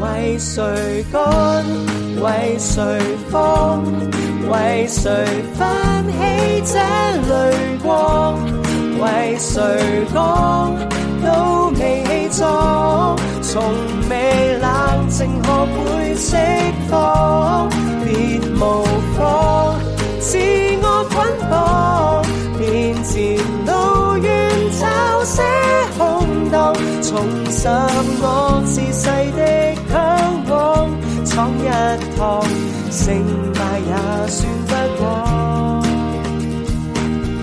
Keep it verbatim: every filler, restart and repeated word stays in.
為誰乾，為誰放，為誰翻起這淚光，為誰講都未氣壯，從未冷靜學會釋放，別模仿自我捆綁，面前路遠找些空檔，重拾我自細的向往，闖一趟，成敗也算不枉。